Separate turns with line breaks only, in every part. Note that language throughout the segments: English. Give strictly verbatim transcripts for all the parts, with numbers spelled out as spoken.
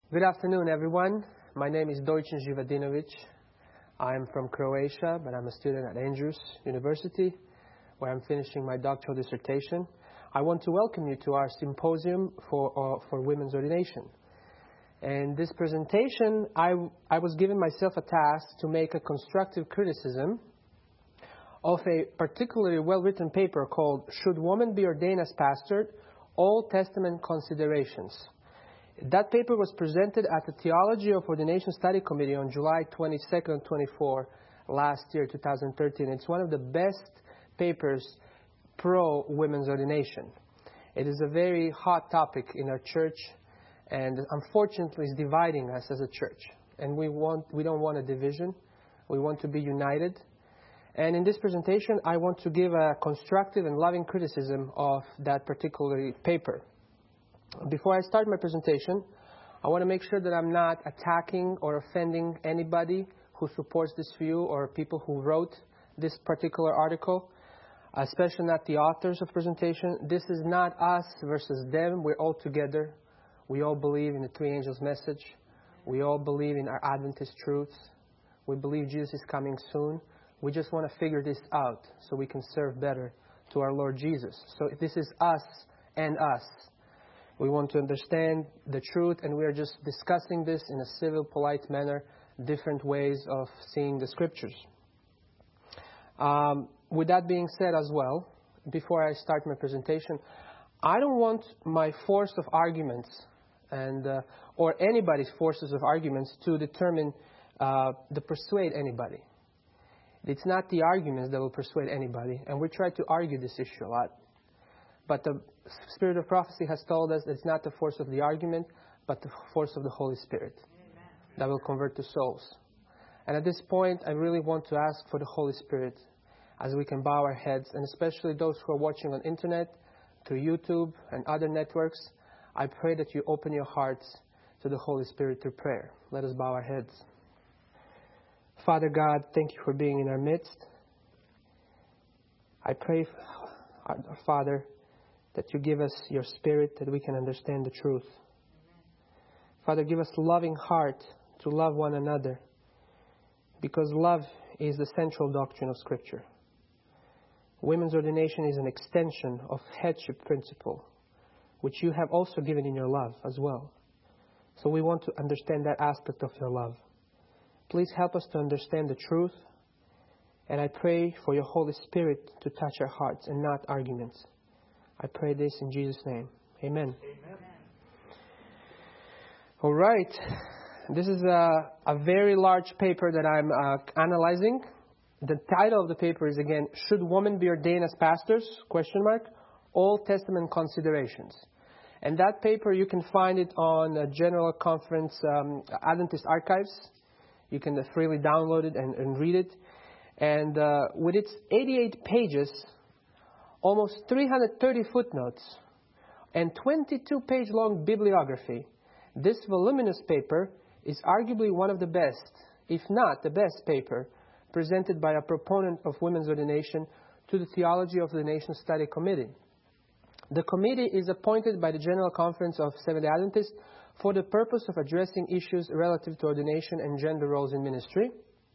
Good afternoon, everyone. My name is Dojin Živadinović. I am from Croatia, but I'm a student at Andrews University, where I'm finishing my doctoral dissertation. I want to welcome you to our symposium for, uh, for women's ordination. And this presentation, I, I was given myself a task to make a constructive criticism of a particularly well-written paper called Should Women Be Ordained as Pastor? Old Testament Considerations. That paper was presented at the Theology of Ordination Study Committee on July twenty-second and twenty-fourth last year, two thousand thirteen. It's one of the best papers pro-women's ordination. It is a very hot topic in our church, and unfortunately is dividing us as a church. And we want we don't want a division. We want to be united. And in this presentation, I want to give a constructive and loving criticism of that particular paper. Before I start my presentation, I want to make sure that I'm not attacking or offending anybody who supports this view or people who wrote this particular article, especially not the authors of the presentation. This is not us versus them. We're all together. We all believe in the three angels' message. We all believe in our Adventist truths. We believe Jesus is coming soon. We just want to figure this out so we can serve better to our Lord Jesus. So this is us and us. We want to understand the truth, and we are just discussing this in a civil, polite manner, different ways of seeing the Scriptures. Um, with that being said as well, before I start my presentation, I don't want my force of arguments and uh, or anybody's forces of arguments to determine, uh, to persuade anybody. It's not the arguments that will persuade anybody, and we try to argue this issue a lot. But the Spirit of prophecy has told us that it's not the force of the argument, but the force of the Holy Spirit. Amen. That will convert the souls. And at this point, I really want to ask for the Holy Spirit as we can bow our heads, and especially those who are watching on internet, through YouTube and other networks. I pray that you open your hearts to the Holy Spirit through prayer. Let us bow our heads. Father God, thank you for being in our midst. I pray, Father, that you give us your Spirit that we can understand the truth. Father, give us a loving heart to love one another, because love is the central doctrine of Scripture. Women's ordination is an extension of headship principle, which you have also given in your love as well. So we want to understand that aspect of your love. Please help us to understand the truth, and I pray for your Holy Spirit to touch our hearts and not arguments. I pray this in Jesus' name. Amen. Amen. All right. This is a, a very large paper that I'm uh, analyzing. The title of the paper is, again, Should Women Be Ordained as Pastors? Question mark. Old Testament Considerations. And that paper, you can find it on a General Conference um, Adventist Archives. You can freely download it and, and read it. And uh, with its eighty-eight pages, almost three hundred thirty footnotes, and twenty-two page long bibliography, this voluminous paper is arguably one of the best, if not the best paper, presented by a proponent of women's ordination to the Theology of the Nation Study Committee. The committee is appointed by the General Conference of Seventh-day Adventists for the purpose of addressing issues relative to ordination and gender roles in ministry.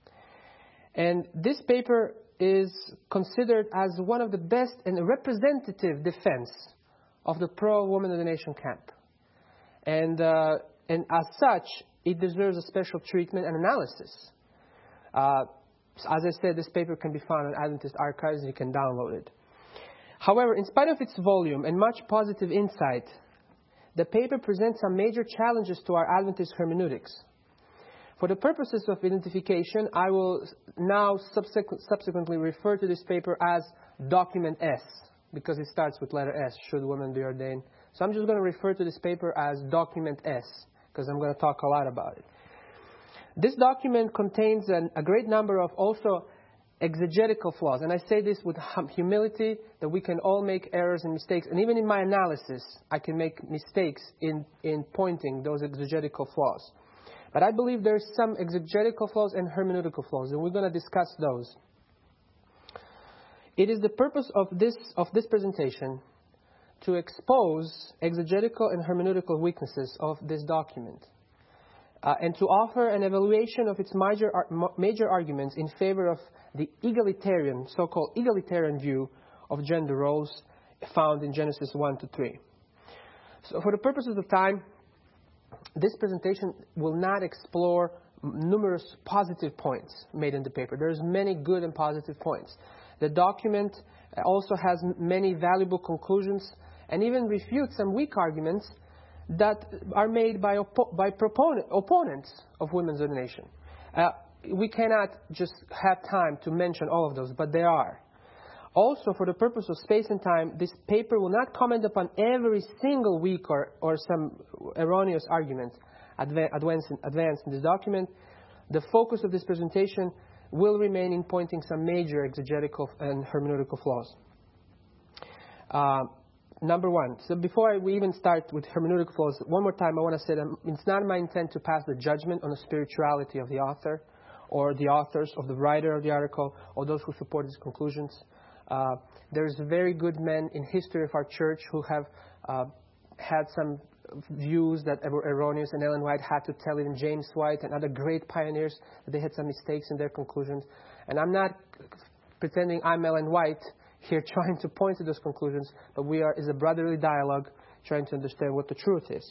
And this paper is considered as one of the best and representative defense of the pro-woman ordination camp. And, uh, and as such, it deserves a special treatment and analysis. Uh, as I said, this paper can be found on Adventist Archives, and you can download it. However, in spite of its volume and much positive insight, the paper presents some major challenges to our Adventist hermeneutics. For the purposes of identification, I will now subsequent, subsequently refer to this paper as Document S, because it starts with letter S, Should Women Be Ordained. So I'm just going to refer to this paper as Document S, because I'm going to talk a lot about it. This document contains an, a great number of also exegetical flaws. And I say this with humility, that we can all make errors and mistakes. And even in my analysis, I can make mistakes in, in pointing those exegetical flaws. But I believe there's some exegetical flaws and hermeneutical flaws, and we're going to discuss those. It is the purpose of this, of this presentation to expose exegetical and hermeneutical weaknesses of this document. uh, and to offer an evaluation of its major, major arguments in favor of the egalitarian, so-called egalitarian view of gender roles found in Genesis one to three. So for the purposes of time, this presentation will not explore numerous positive points made in the paper. There's many good and positive points. The document also has many valuable conclusions and even refutes some weak arguments that are made by, oppo- by proponent, opponents of women's ordination. Uh, we cannot just have time to mention all of those, but they are. Also, for the purpose of space and time, this paper will not comment upon every single weak or, or some erroneous argument adva- advanced, in, advanced in this document. The focus of this presentation will remain in pointing some major exegetical and hermeneutical flaws. Uh, number one, so before I, we even start with hermeneutical flaws, one more time I want to say that it's not my intent to pass the judgment on the spirituality of the author or the authors of the writer of the article or those who support his conclusions. Uh, there's very good men in history of our church who have uh, had some views that were erroneous, and Ellen White had to tell it, and James White and other great pioneers that they had some mistakes in their conclusions. And I'm not pretending I'm Ellen White here trying to point to those conclusions, but we are, is a brotherly dialogue trying to understand what the truth is.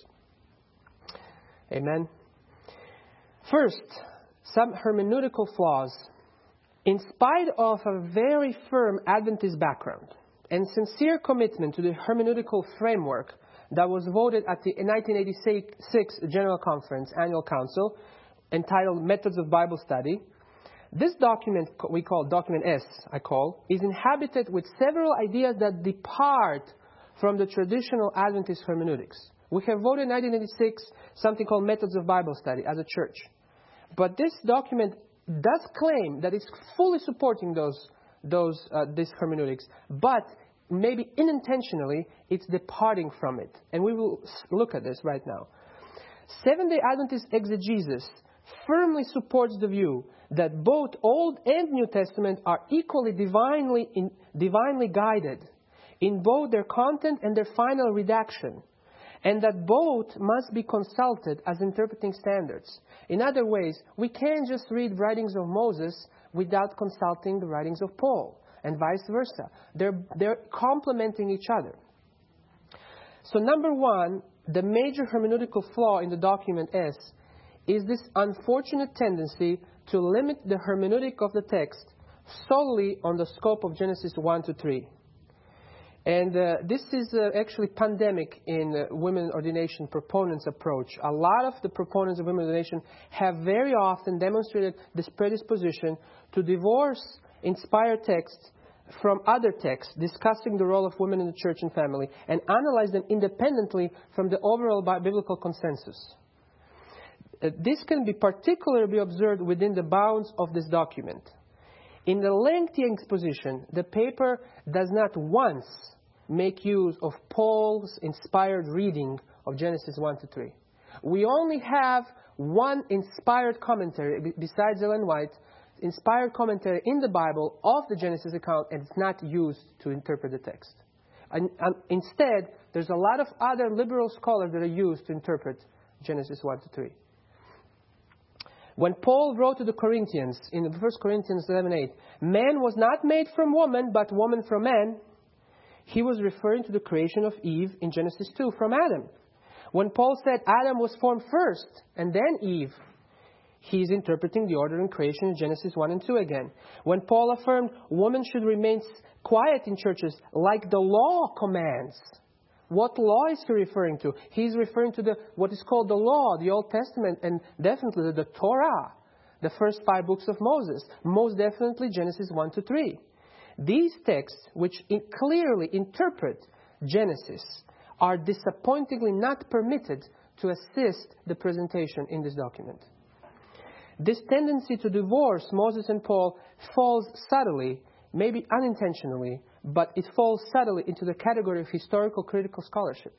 Amen. First, some hermeneutical flaws. In spite of a very firm Adventist background and sincere commitment to the hermeneutical framework that was voted at the nineteen eighty-six General Conference Annual Council, entitled Methods of Bible Study, this document, we call Document S, I call, is inhabited with several ideas that depart from the traditional Adventist hermeneutics. We have voted in nineteen eighty-six something called Methods of Bible Study as a church. But this document does claim that it's fully supporting those, those, uh, this hermeneutics, but maybe unintentionally it's departing from it. And we will look at this right now. Seventh-day Adventist exegesis firmly supports the view that both Old and New Testament are equally divinely, in, divinely guided in both their content and their final redaction, and that both must be consulted as interpreting standards. In other ways, we can't just read writings of Moses without consulting the writings of Paul, and vice versa. They're, they're complementing each other. So number one, the major hermeneutical flaw in the document S is this unfortunate tendency to limit the hermeneutic of the text solely on the scope of Genesis one to three. And uh, this is uh, actually pandemic in uh, women ordination proponents' approach. A lot of the proponents of women ordination have very often demonstrated this predisposition to divorce inspired texts from other texts discussing the role of women in the church and family and analyze them independently from the overall biblical consensus. Uh, this can be particularly observed within the bounds of this document. In the lengthy exposition, the paper does not once make use of Paul's inspired reading of Genesis one to three. We only have one inspired commentary, besides Ellen White, inspired commentary in the Bible of the Genesis account, and it's not used to interpret the text. And, and instead, there's a lot of other liberal scholars that are used to interpret Genesis one to three. When Paul wrote to the Corinthians in First Corinthians eleven eight, man was not made from woman, but woman from man, he was referring to the creation of Eve in Genesis two from Adam. When Paul said Adam was formed first and then Eve, he's interpreting the order in creation in Genesis one and two again. When Paul affirmed woman should remain quiet in churches like the law commands, what law is he referring to? He's referring to the what is called the law, the Old Testament, and definitely the, the Torah, the first five books of Moses. Most definitely Genesis one to three. These texts, which in clearly interpret Genesis, are disappointingly not permitted to assist the presentation in this document. This tendency to divorce Moses and Paul falls subtly, maybe unintentionally, but it falls subtly into the category of historical critical scholarship.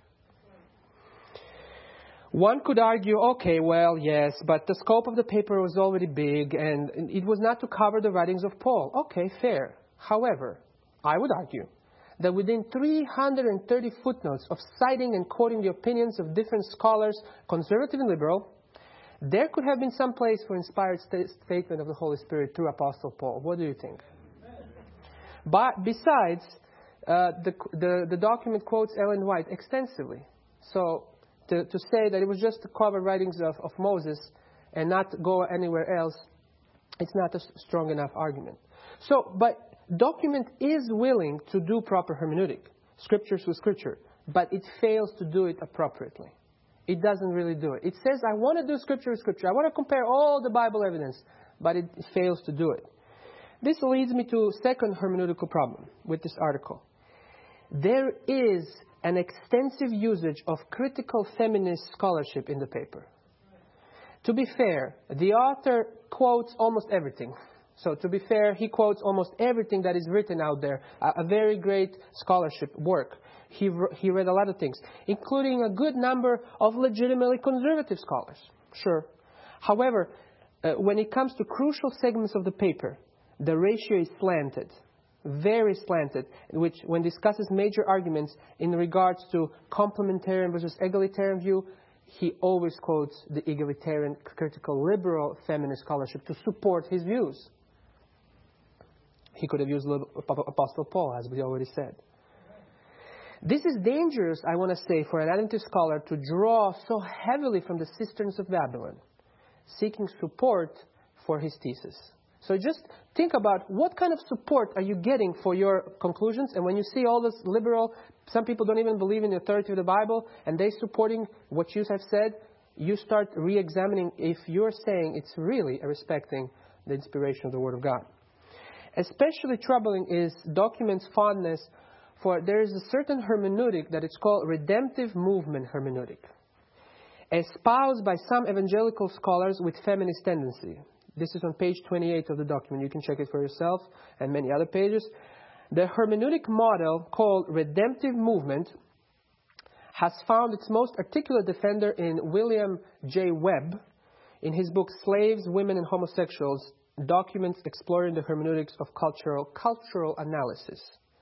One could argue, okay, well, yes, but the scope of the paper was already big and it was not to cover the writings of Paul. Okay, fair. However, I would argue that within three hundred thirty footnotes of citing and quoting the opinions of different scholars, conservative and liberal, there could have been some place for inspired st- statement of the Holy Spirit through Apostle Paul. What do you think? But besides, uh, the, the, the document quotes Ellen White extensively. So to, to say that it was just the cover writings of, of Moses and not go anywhere else, it's not a strong enough argument. So, but document is willing to do proper hermeneutic, scriptures with scripture, but it fails to do it appropriately. It doesn't really do it. It says, I want to do scripture with scripture. I want to compare all the Bible evidence, but it fails to do it. This leads me to a second hermeneutical problem with this article. There is an extensive usage of critical feminist scholarship in the paper. To be fair, the author quotes almost everything. So to be fair, he quotes almost everything that is written out there, a, a very great scholarship work. He, he read a lot of things, including a good number of legitimately conservative scholars. Sure. However, uh, when it comes to crucial segments of the paper, the ratio is slanted, very slanted, which when discusses major arguments in regards to complementarian versus egalitarian view, he always quotes the egalitarian, critical, liberal, feminist scholarship to support his views. He could have used Apostle Paul, as we already said. This is dangerous, I want to say, for an Adventist scholar to draw so heavily from the cisterns of Babylon, seeking support for his thesis. So just think about what kind of support are you getting for your conclusions. And when you see all this liberal, some people don't even believe in the authority of the Bible, and they supporting what you have said, you start re-examining if you're saying it's really respecting the inspiration of the Word of God. Especially troubling is documents' fondness for there is a certain hermeneutic that it's called redemptive movement hermeneutic, espoused by some evangelical scholars with feminist tendency. This is on page twenty-eight of the document. You can check it for yourself and many other pages. The hermeneutic model called redemptive movement has found its most articulate defender in William J. Webb in his book Slaves, Women, and Homosexuals, Documents Exploring the Hermeneutics of Cultural Cultural Analysis.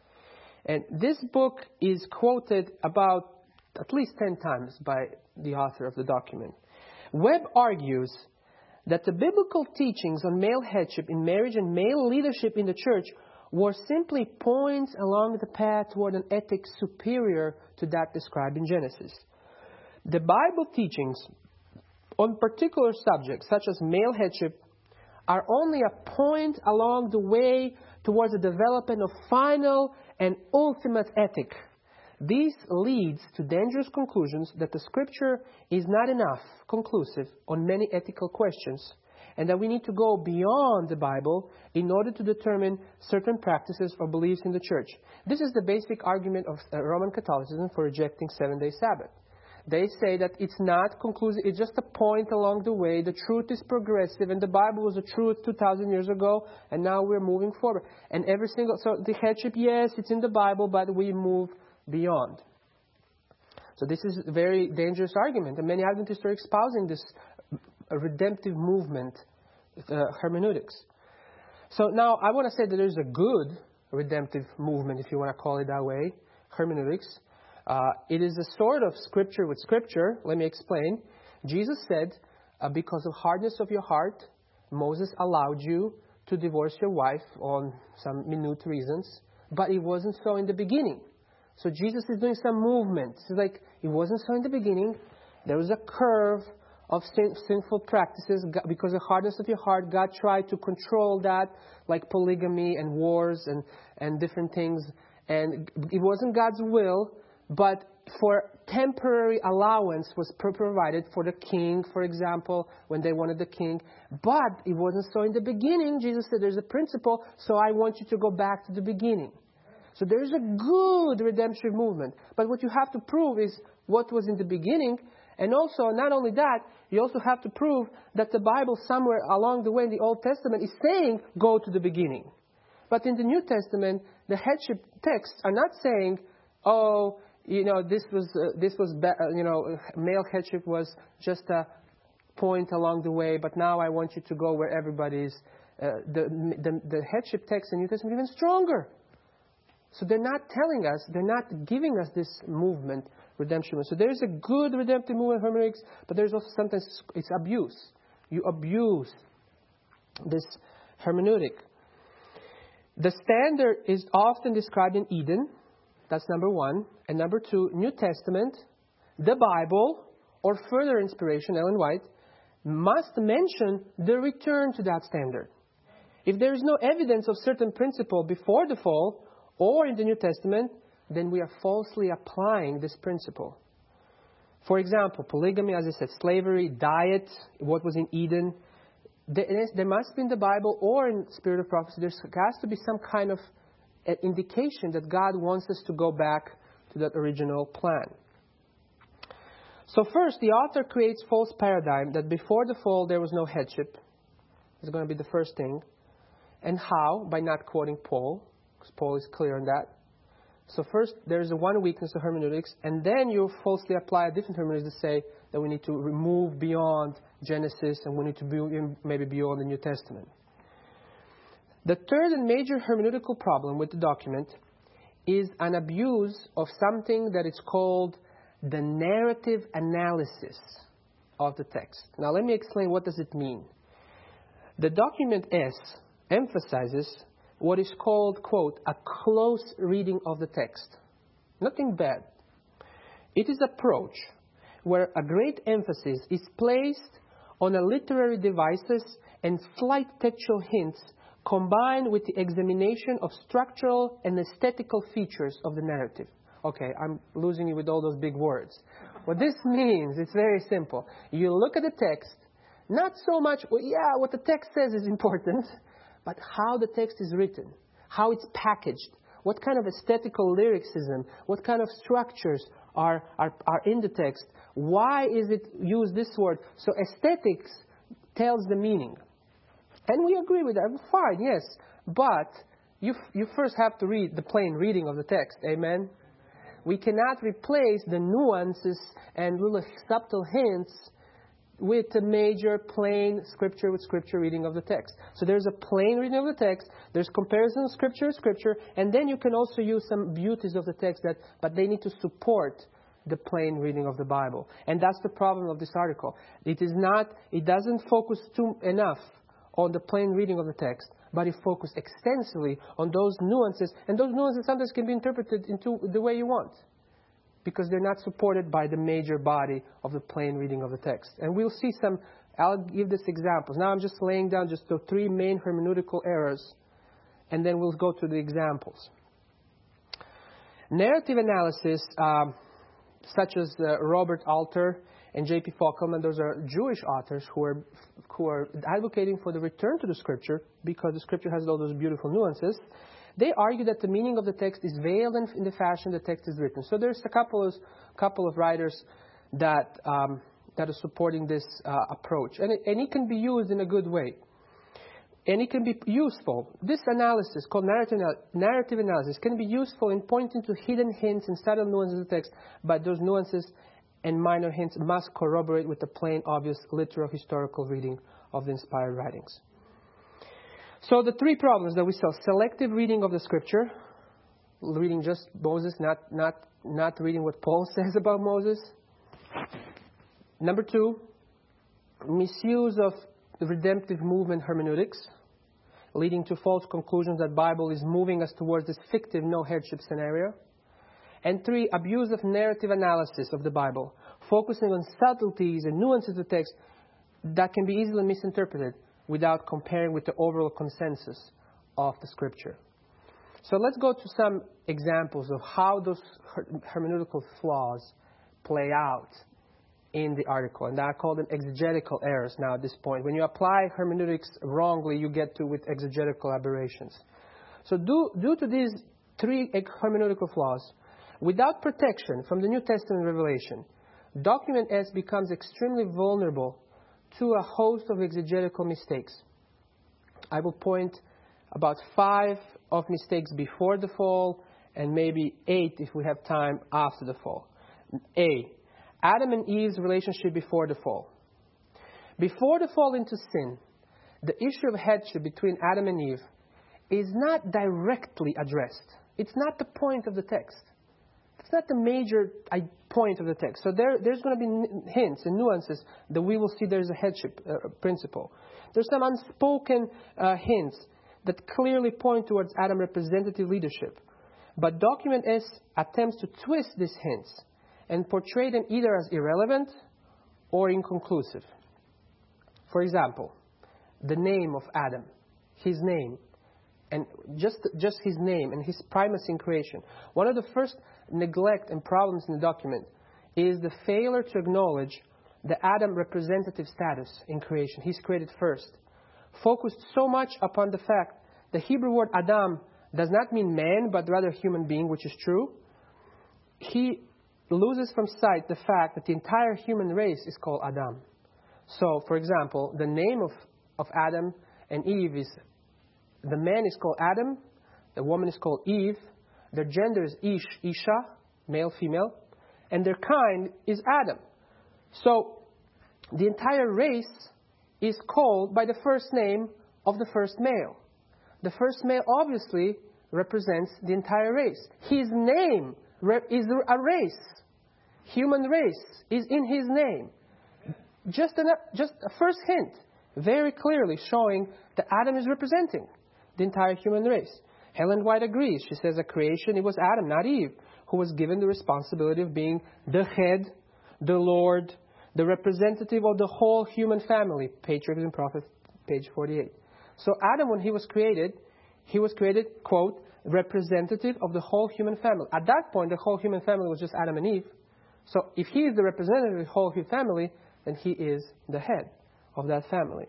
And this book is quoted about at least ten times by the author of the document. Webb argues that the biblical teachings on male headship in marriage and male leadership in the church were simply points along the path toward an ethic superior to that described in Genesis. The Bible teachings on particular subjects, such as male headship, are only a point along the way towards the development of final and ultimate ethic. This leads to dangerous conclusions that the Scripture is not enough conclusive on many ethical questions, and that we need to go beyond the Bible in order to determine certain practices or beliefs in the church. This is the basic argument of Roman Catholicism for rejecting seven-day Sabbath. They say that it's not conclusive, it's just a point along the way. The truth is progressive, and the Bible was the truth two thousand years ago, and now we're moving forward. And every single, so the headship, yes, it's in the Bible, but we move beyond. So this is a very dangerous argument, and many Adventists are espousing this redemptive movement, uh, hermeneutics. So now I want to say that there's a good redemptive movement, if you want to call it that way, hermeneutics. Uh, it is a sort of scripture with scripture. Let me explain. Jesus said, uh, because of hardness of your heart, Moses allowed you to divorce your wife on some minute reasons, but it wasn't so in the beginning. So Jesus is doing some movement. It's like it wasn't so in the beginning. There was a curve of sin, sinful practices. God, because of hardness of your heart, God tried to control that, like polygamy and wars and, and different things. And it wasn't God's will, but for temporary allowance was provided for the king, for example, when they wanted the king. But it wasn't so in the beginning. Jesus said there's a principle, so I want you to go back to the beginning. So there's a good redemption movement. But what you have to prove is what was in the beginning. And also, not only that, you also have to prove that the Bible somewhere along the way in the Old Testament is saying, go to the beginning. But in the New Testament, the headship texts are not saying, oh, you know, this was, uh, this was, be- uh, you know, male headship was just a point along the way, but now I want you to go where everybody is. Uh, the, the, the headship text in the New Testament is even stronger. So they're not telling us, they're not giving us this movement redemption. So there is a good redemptive movement hermeneutics, but there's also sometimes it's abuse. You abuse this hermeneutic. The standard is often described in Eden. That's number one. And number two, New Testament, the Bible, or further inspiration, Ellen White, must mention the return to that standard. If there is no evidence of certain principle before the fall or in the New Testament, then we are falsely applying this principle. For example, polygamy, as I said, slavery, diet, what was in Eden. There must be in the Bible or in Spirit of Prophecy, there has to be some kind of indication that God wants us to go back to that original plan. So first, the author creates false paradigm that before the fall there was no headship. It's going to be the first thing. And how? By not quoting Paul, because Paul is clear on that. So first, there is a one weakness of hermeneutics, and then you falsely apply a different hermeneutics to say that we need to remove beyond Genesis and we need to be maybe beyond the New Testament. The third and major hermeneutical problem with the document is an abuse of something that is called the narrative analysis of the text. Now let me explain what does it mean. The document S emphasizes what is called, quote, a close reading of the text. Nothing bad. It is approach where a great emphasis is placed on a literary devices and slight textual hints combined with the examination of structural and aesthetical features of the narrative. Okay, I'm losing you with all those big words. What this means, it's very simple. You look at the text, not so much, well, yeah, what the text says is important, but how the text is written, how it's packaged, what kind of aesthetical lyricism, what kind of structures are, are, are in the text, why is it used this word. So aesthetics tells the meaning. And we agree with that. Fine, yes. But you, you first have to read the plain reading of the text. Amen? We cannot replace the nuances and little subtle hints with a major plain scripture with scripture reading of the text. So there's a plain reading of the text, there's comparison of scripture with scripture, and then you can also use some beauties of the text, that, but they need to support the plain reading of the Bible. And that's the problem of this article. It is not, it doesn't focus too enough on the plain reading of the text, but it focuses extensively on those nuances, and those nuances sometimes can be interpreted into the way you want, because they're not supported by the major body of the plain reading of the text. And we'll see some, I'll give this examples. Now I'm just laying down just the three main hermeneutical errors, and then we'll go to the examples. Narrative analysis, um, such as uh, Robert Alter and J P Falkman, those are Jewish authors who are, who are advocating for the return to the Scripture, because the Scripture has all those beautiful nuances. They argue that the meaning of the text is veiled in the fashion the text is written. So there's a couple of, couple of writers that, um, that are supporting this uh, approach. And it, and it can be used in a good way. And it can be useful. This analysis, called narrative, narrative analysis, can be useful in pointing to hidden hints and subtle nuances of the text, but those nuances and minor hints must corroborate with the plain, obvious, literal, historical reading of the inspired writings. So the three problems that we saw: selective reading of the Scripture, reading just Moses, not, not, not reading what Paul says about Moses. Number two, misuse of the redemptive movement hermeneutics, leading to false conclusions that Bible is moving us towards this fictive no headship scenario. And three, abuse of narrative analysis of the Bible, focusing on subtleties and nuances of the text that can be easily misinterpreted without comparing with the overall consensus of the Scripture. So let's go to some examples of how those hermeneutical flaws play out in the article. And I call them exegetical errors now at this point. When you apply hermeneutics wrongly, you get to with exegetical aberrations. So due, due to these three hermeneutical flaws, without protection from the New Testament revelation, document S becomes extremely vulnerable to a host of exegetical mistakes. I will point about five of mistakes before the fall and maybe eight, if we have time, after the fall. A, Adam and Eve's relationship before the fall. Before the fall into sin, the issue of headship between Adam and Eve is not directly addressed. It's not the point of the text. It's not the major I, point of the text. So there, there's going to be n- hints and nuances that we will see there's a headship uh, principle. There's some unspoken uh, hints that clearly point towards Adam representative leadership. But document S attempts to twist these hints and portray them either as irrelevant or inconclusive. For example, the name of Adam, his name, and just, just his name and his primacy in creation. One of the first neglect and problems in the document is the failure to acknowledge the Adam representative status in creation. He's created first. Focused so much upon the fact the Hebrew word Adam does not mean man, but rather human being, which is true. He loses from sight the fact that the entire human race is called Adam. So, for example, the name of, of Adam and Eve is, the man is called Adam, the woman is called Eve, their gender is Ish, Isha, male, female, and their kind is Adam. So, the entire race is called by the first name of the first male. The first male obviously represents the entire race. His name is a race. Human race is in his name. Just, an, just a first hint, very clearly showing that Adam is representing the entire human race. Helen White agrees. She says at creation it was Adam, not Eve, who was given the responsibility of being the head, the Lord, the representative of the whole human family. Patriarchs and Prophets, page forty-eight. So Adam, when he was created, he was created, quote, representative of the whole human family. At that point, the whole human family was just Adam and Eve. So if he is the representative of the whole human family, then he is the head of that family.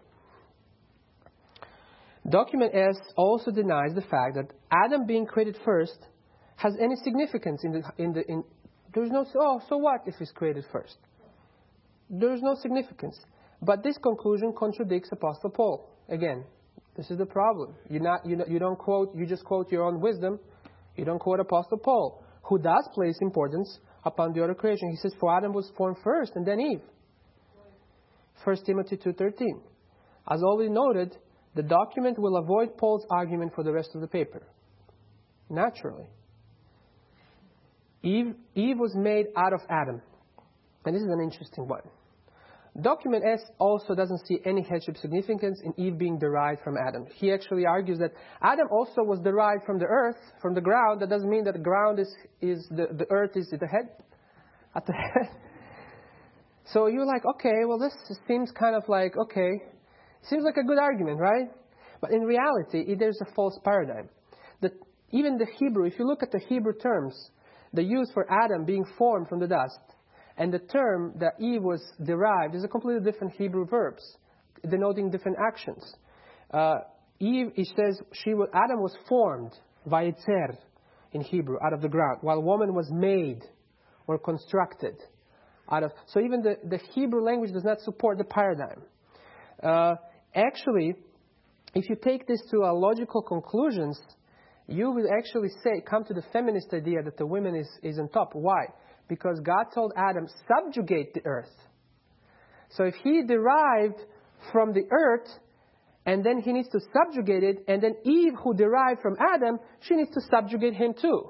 Document S also denies the fact that Adam being created first has any significance in the in the in. There's no oh so what if he's created first? There's no significance. But this conclusion contradicts Apostle Paul. Again, this is the problem. You not you you don't quote you just quote your own wisdom. You don't quote Apostle Paul, who does place importance upon the order of creation. He says, "For Adam was formed first, and then Eve." First Timothy two thirteen. As already noted, the document will avoid Paul's argument for the rest of the paper. Naturally. Eve, Eve was made out of Adam. And this is an interesting one. Document S also doesn't see any headship significance in Eve being derived from Adam. He actually argues that Adam also was derived from the earth, from the ground. That doesn't mean that the ground is, is the, the earth is at the head. At the head. So you're like, okay, well this seems kind of like, okay, seems like a good argument, right? But in reality, it, there's a false paradigm. That even the Hebrew, if you look at the Hebrew terms, the use for Adam being formed from the dust, and the term that Eve was derived is a completely different Hebrew verbs, denoting different actions. Uh, Eve, it says, she was, Adam was formed, vayetzer, in Hebrew, out of the ground, while woman was made or constructed out of. So even the, the Hebrew language does not support the paradigm. Uh, actually, if you take this to a logical conclusions, you will actually say, come to the feminist idea that the woman is, is on top. Why? Because God told Adam, subjugate the earth. So if he derived from the earth, and then he needs to subjugate it, and then Eve, who derived from Adam, she needs to subjugate him too.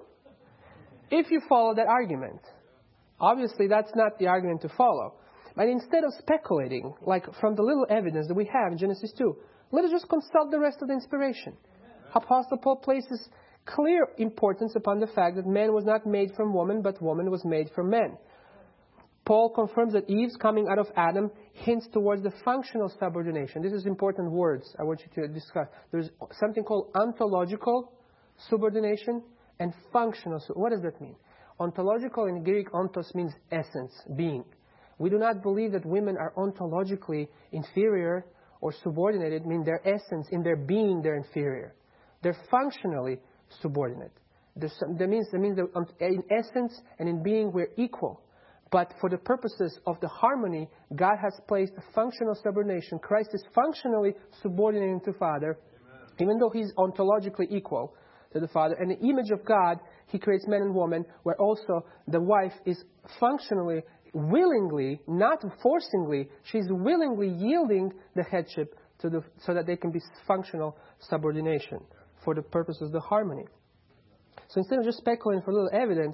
If you follow that argument. Obviously, that's not the argument to follow. But instead of speculating, like from the little evidence that we have in Genesis two, let us just consult the rest of the inspiration. Apostle Paul places clear importance upon the fact that man was not made from woman, but woman was made from man. Paul confirms that Eve's coming out of Adam hints towards the functional subordination. This is important words I want you to discuss. There's something called ontological subordination and functional. What does that mean? Ontological in Greek, ontos means essence, being. We do not believe that women are ontologically inferior or subordinated, mean their essence, in their being, they're inferior. They're functionally subordinate. Some, that means, that means that in essence and in being we're equal. But for the purposes of the harmony, God has placed a functional subordination. Christ is functionally subordinating to Father, Amen. Even though He's ontologically equal to the Father. And the image of God, He creates man and woman, where also the wife is functionally, willingly, not forcingly, she's willingly yielding the headship to the, so that they can be functional subordination for the purposes of the harmony. So instead of just speculating for little evidence,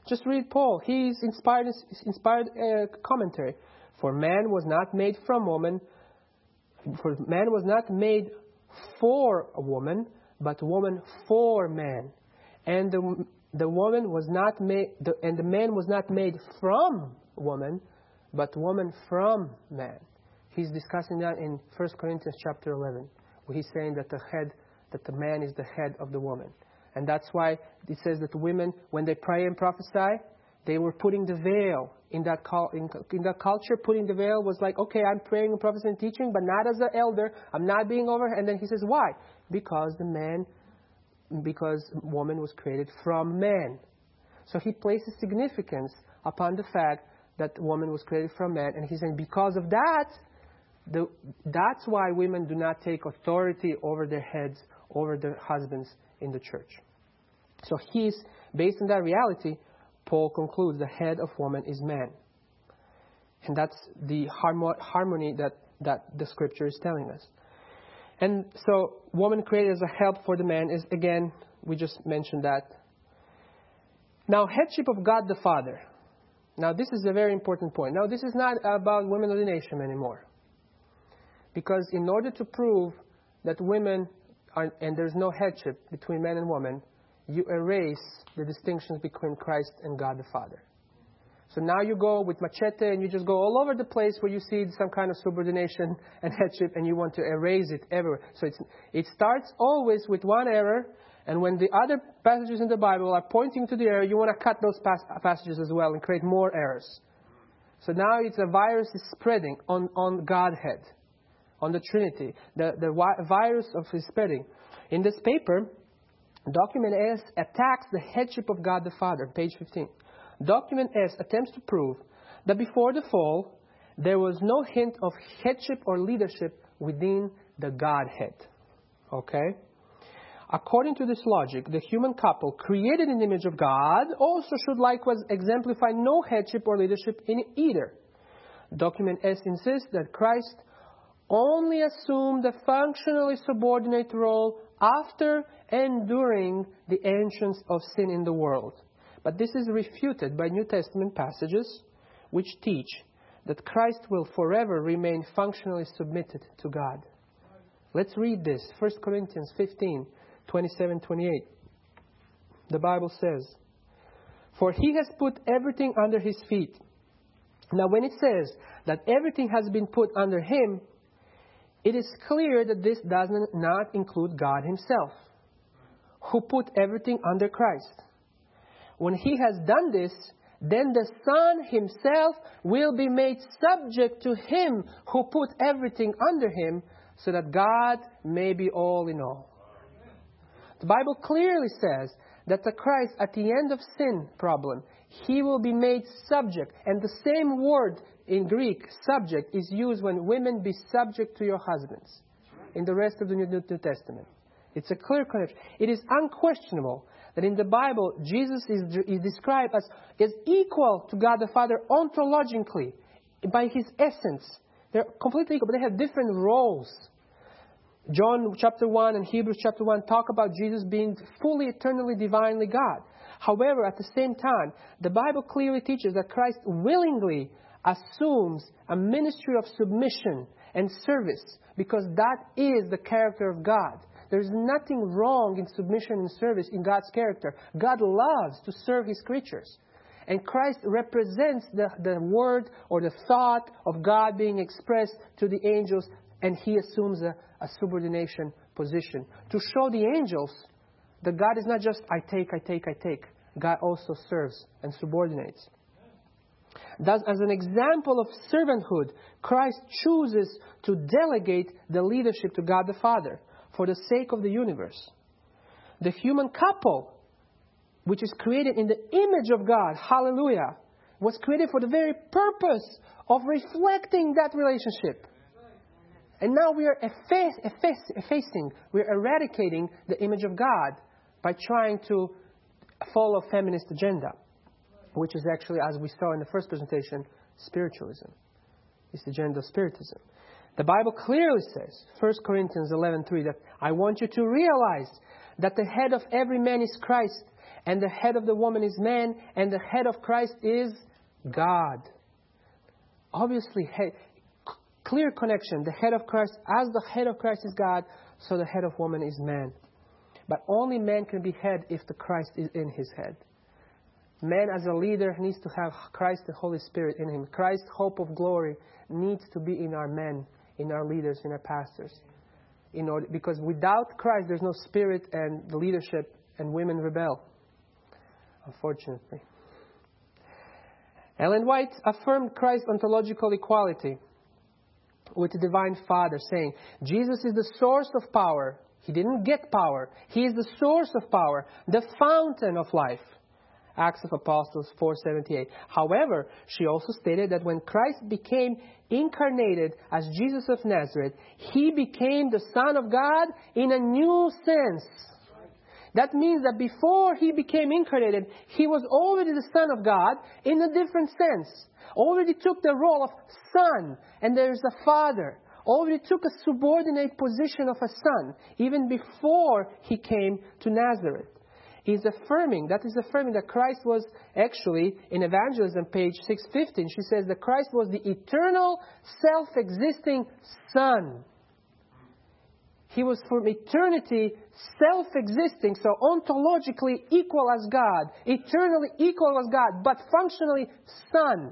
Just read Paul. He's inspired, inspired uh, commentary. For man was not made from woman, for man was not made for a woman, but woman for man. And the, the woman was not made, the, and the man was not made from woman, but woman from man. He's discussing that in First Corinthians chapter eleven, where he's saying that the head, that the man is the head of the woman. And that's why it says that women, when they pray and prophesy, they were putting the veil. In that, in, in that culture, putting the veil was like, okay, I'm praying and prophesying and teaching, but not as an elder. I'm not being over. And then he says, why? Because the man, because woman was created from man. So he places significance upon the fact that woman was created from man. And he's saying because of that, the, that's why women do not take authority over their heads, over their husbands in the church. So he's, based on that reality, Paul concludes the head of woman is man. And that's the harmo- harmony that, that the scripture is telling us. And so woman created as a help for the man is, again, we just mentioned that. Now, headship of God the Father. Now, this is a very important point. Now, this is not about women ordination anymore. Because in order to prove that women are, and there's no headship between man and woman, you erase the distinctions between Christ and God the Father. So now you go with machete and you just go all over the place where you see some kind of subordination and headship and you want to erase it everywhere. So it's, it starts always with one error, and when the other passages in the Bible are pointing to the error, you want to cut those pas- passages as well and create more errors. So now it's a virus is spreading on, on Godhead, on the Trinity. The, the wi- virus of is spreading. In this paper, Document S attacks the headship of God the Father, page fifteen. Document S attempts to prove that before the fall, there was no hint of headship or leadership within the Godhead. Okay? According to this logic, the human couple created in the image of God also should likewise exemplify no headship or leadership in either. Document S insists that Christ only assumed a functionally subordinate role after and during the entrance of sin in the world. But this is refuted by New Testament passages which teach that Christ will forever remain functionally submitted to God. Let's read this. First Corinthians fifteen, twenty-seven, twenty-eight. The Bible says, "For he has put everything under his feet." Now when it says that everything has been put under him, it is clear that this does not include God himself, who put everything under Christ. When he has done this, then the Son himself will be made subject to him who put everything under him, so that God may be all in all. The Bible clearly says that the Christ, at the end of sin problem, he will be made subject. And the same word in Greek, subject, is used when women be subject to your husbands in the rest of the New, New Testament. It's a clear connection. It is unquestionable that in the Bible, Jesus is, is described as, as equal to God the Father ontologically, by his essence. They're completely equal, but they have different roles. John chapter one and Hebrews chapter one talk about Jesus being fully, eternally, divinely God. However, at the same time, the Bible clearly teaches that Christ willingly assumes a ministry of submission and service, because that is the character of God. There's nothing wrong in submission and service in God's character. God loves to serve his creatures. And Christ represents the, the word or the thought of God being expressed to the angels, and he assumes a, a subordination position to show the angels that God is not just I take, I take, I take. God also serves and subordinates. Thus, as an example of servanthood, Christ chooses to delegate the leadership to God the Father for the sake of the universe. The human couple, which is created in the image of God, hallelujah, was created for the very purpose of reflecting that relationship. And now we are efface, efface, effacing, we are eradicating the image of God by trying to follow feminist agenda, which is actually, as we saw in the first presentation, spiritualism. It's the agenda of spiritism. The Bible clearly says, First Corinthians eleven three, that I want you to realize that the head of every man is Christ, and the head of the woman is man, and the head of Christ is God. Obviously, he, clear connection. The head of Christ, as the head of Christ is God, so the head of woman is man. But only man can be head if the Christ is in his head. Man as a leader needs to have Christ, the Holy Spirit in him. Christ's hope of glory needs to be in our men, in our leaders, in our pastors. In order, because without Christ, there's no spirit and leadership, and women rebel. Unfortunately. Ellen White affirmed Christ's ontological equality with the Divine Father, saying, Jesus is the source of power. He didn't get power. He is the source of power, the fountain of life. Acts of Apostles four seventy-eight. However, she also stated that when Christ became incarnated as Jesus of Nazareth, He became the Son of God in a new sense. That means that before He became incarnated, He was already the Son of God in a different sense. Already took the role of Son, and there's a Father. Already took a subordinate position of a Son, even before He came to Nazareth. He's affirming, that is affirming that Christ was actually, in Evangelism, page six fifteen, she says that Christ was the eternal, self-existing Son. He was from eternity self-existing, so ontologically equal as God, eternally equal as God, but functionally Son.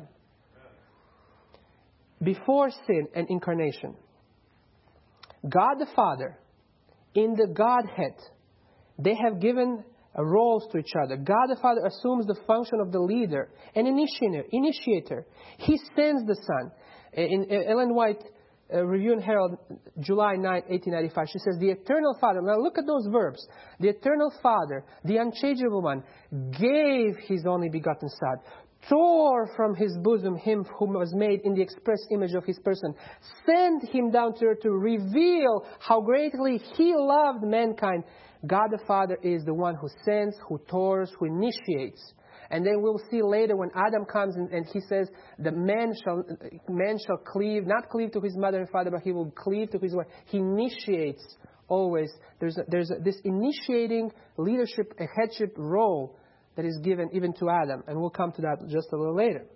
Before sin and incarnation, God the Father, in the Godhead, they have given roles to each other. God the Father assumes the function of the leader and initiator. initiator. He sends the Son. In Ellen White, uh, Review and Herald, July ninth, eighteen ninety-five, she says, the eternal Father, now look at those verbs. The eternal Father, the unchangeable one, gave His only begotten Son, tore from His bosom Him whom was made in the express image of His person, sent Him down to earth to reveal how greatly He loved mankind. God the Father is the one who sends, who tours, who initiates. And then we'll see later when Adam comes and, and he says, the man shall, man shall cleave, not cleave to his mother and father, but he will cleave to his wife. He initiates always. There's, a, there's a, this initiating leadership, a headship role that is given even to Adam. And we'll come to that just a little later.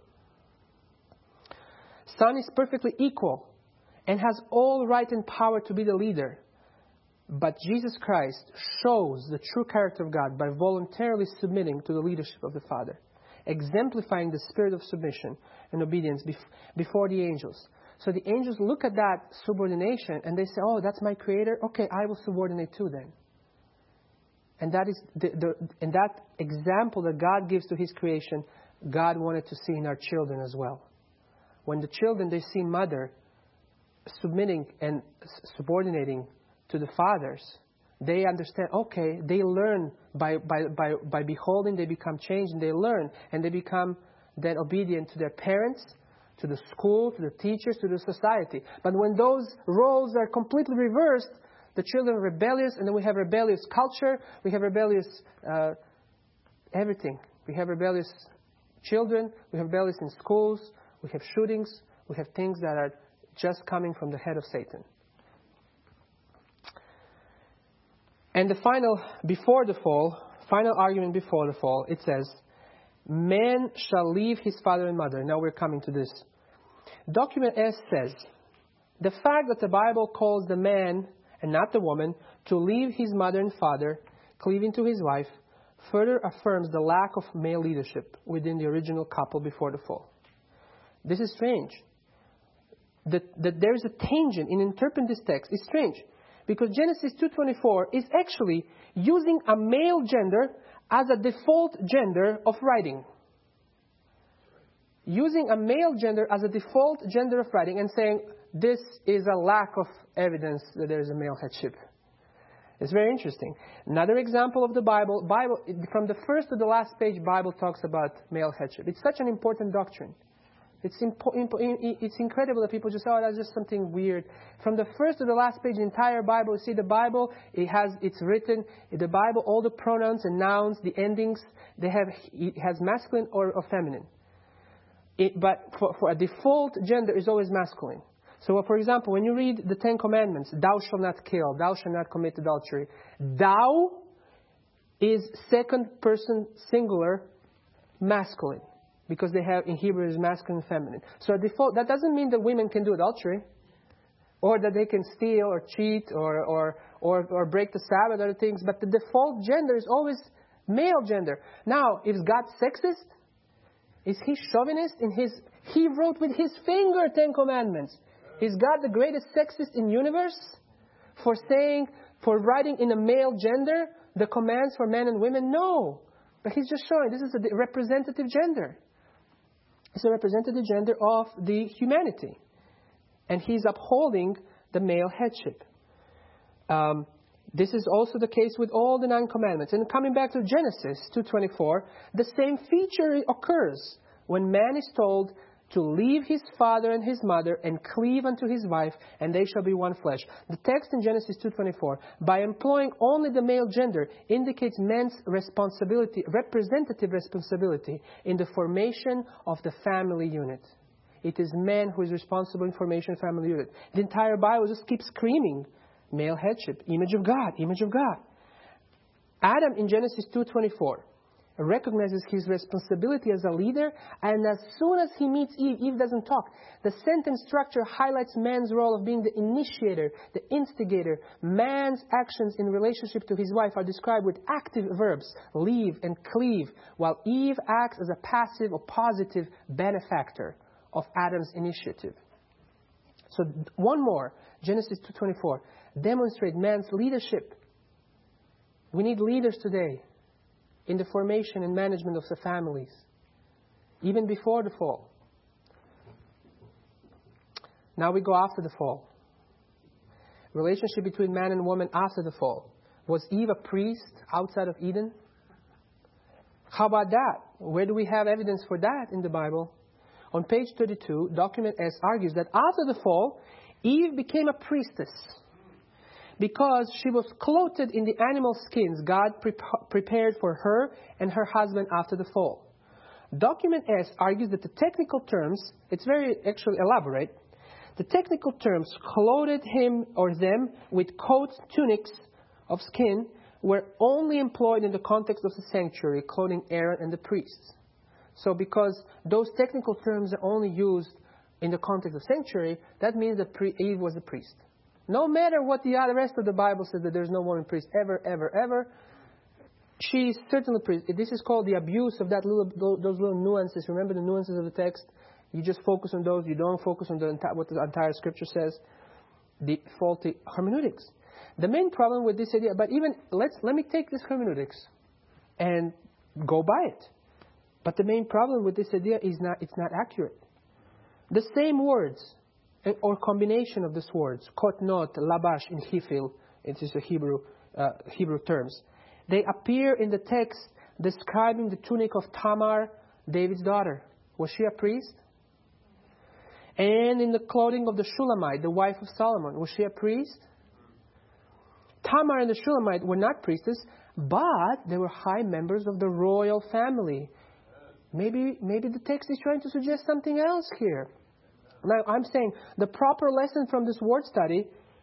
Son is perfectly equal and has all right and power to be the leader. But Jesus Christ shows the true character of God by voluntarily submitting to the leadership of the Father, exemplifying the spirit of submission and obedience before the angels. So the angels look at that subordination and they say, oh, that's my Creator? Okay, I will subordinate too then. And that is the, the, and that example that God gives to His creation, God wanted to see in our children as well. When the children, they see mother submitting and subordinating to the fathers, they understand, okay, they learn by, by, by, by beholding, they become changed and they learn and they become then obedient to their parents, to the school, to the teachers, to the society. But when those roles are completely reversed, the children are rebellious, and then we have rebellious culture, we have rebellious uh, everything. We have rebellious children, we have rebellious in schools, we have shootings, we have things that are just coming from the head of Satan. And the final, before the fall, final argument before the fall, it says, man shall leave his father and mother. Now we're coming to this. Document S says, the fact that the Bible calls the man and not the woman to leave his mother and father, cleaving to his wife, further affirms the lack of male leadership within the original couple before the fall. This is strange. That, that there is a tangent in interpreting this text is strange. Because Genesis two twenty-four is actually using a male gender as a default gender of writing. Using a male gender as a default gender of writing and saying this is a lack of evidence that there is a male headship. It's very interesting. Another example of the Bible, Bible from the first to the last page, Bible talks about male headship. It's such an important doctrine. It's impo- impo- it's incredible that people just say, oh, that's just something weird. From the first to the last page, the entire Bible, you see the Bible, it has, it's written, the Bible, all the pronouns and nouns, the endings, they have, it has masculine or, or feminine. It, but for, for a default gender is always masculine. So, for example, when you read the Ten Commandments, thou shalt not kill, thou shalt not commit adultery. Thou is second person singular masculine. Because they have, in Hebrew, is masculine and feminine. So default, that doesn't mean that women can do adultery. Or that they can steal or cheat or, or, or, or break the Sabbath or other things. But the default gender is always male gender. Now, is God sexist? Is He chauvinist? In his, He wrote with His finger Ten Commandments. Is God the greatest sexist in the universe? For saying, for writing in a male gender, the commands for men and women? No. But He's just showing this is a representative gender. It's a representative gender of the humanity. And He's upholding the male headship. Um, this is also the case with all the nine commandments. And coming back to Genesis two twenty-four, the same feature occurs when man is told to leave his father and his mother and cleave unto his wife, and they shall be one flesh. The text in Genesis two twenty-four, by employing only the male gender, indicates man's responsibility, representative responsibility in the formation of the family unit. It is man who is responsible in formation of family unit. The entire Bible just keeps screaming male headship, image of God, image of God. Adam in Genesis two twenty-four recognizes his responsibility as a leader, and as soon as he meets Eve, Eve doesn't talk. The sentence structure highlights man's role of being the initiator, the instigator. Man's actions in relationship to his wife are described with active verbs, leave and cleave, while Eve acts as a passive or positive benefactor of Adam's initiative. So one more, Genesis two twenty-four, demonstrate man's leadership. We need leaders today in the formation and management of the families, even before the fall. Now we go after the fall. Relationship between man and woman after the fall. Was Eve a priest outside of Eden? How about that? Where do we have evidence for that in the Bible? On page thirty-two, document S argues that after the fall, Eve became a priestess because she was clothed in the animal skins God pre- prepared for her and her husband after the fall. Document S argues that the technical terms, it's very actually elaborate, the technical terms clothed him or them with coats, tunics of skin were only employed in the context of the sanctuary, clothing Aaron and the priests. So because those technical terms are only used in the context of sanctuary, that means that Eve was a priest. No matter what the other rest of the Bible says that there's no woman priest ever, ever, ever, she is certainly a priest. This is called the abuse of that little, those little nuances. Remember the nuances of the text? You just focus on those. You don't focus on the enti- what the entire Scripture says. The faulty hermeneutics. The main problem with this idea, but even let's let me take this hermeneutics and go by it. But the main problem with this idea is not it's not accurate. The same words or combination of these words, kotnot, labash, and hifil, it is a Hebrew uh, Hebrew terms. They appear in the text describing the tunic of Tamar, David's daughter. Was she a priest? And in the clothing of the Shulamite, the wife of Solomon, was she a priest? Tamar and the Shulamite were not priestesses, but they were high members of the royal family. Maybe, maybe the text is trying to suggest something else here. Now, I'm saying the proper lesson from this word study